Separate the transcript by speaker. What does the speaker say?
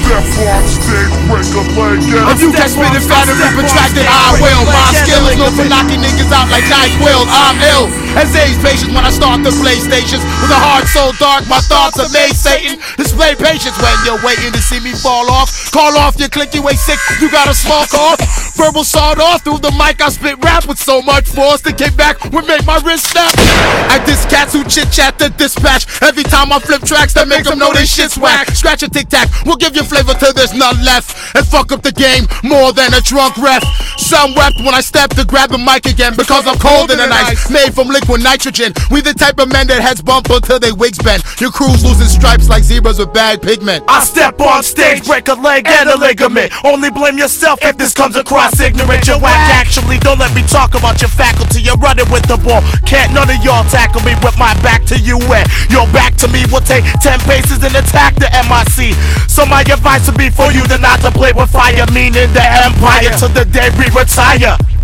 Speaker 1: step on stage, break a leg, yeah.
Speaker 2: If you get spitting fat and retracted, I will. My skill is known for knocking niggas out like NyQuil. I'm ill as age patience when I start the PlayStations. With a heart so dark, my thoughts are made Satan. Display patience when you're waiting to see me fall off. Call off your click, you ain't sick, you got a small cough. Verbal sawed off through the mic, I spit rap with so much force to kick back would make my wrist snap. I diss cats who chit chat the dispatch. Every time I flip tracks that make them know they shit's whack. Scratch a tic tac, we'll give you flavor till there's none left. And fuck up the game more than a drunk ref. Some wept when I stepped to grab the mic again because I'm cold in the ice, made from liquid nitrogen. We the type of men that heads bump until they wigs bend. Your crew's losing stripes like zebras with bad pigment.
Speaker 3: I step on stage, break a leg and a ligament. Only blame yourself if this comes across ignorant. You're whack, actually, don't let me talk about your faculty. You're running with the ball, can't none of y'all tackle me with my back to you. And your back to me will take 10 paces and attack the MIC. So my advice would be for you to not to play with fire, meaning the empire, till the day we retire.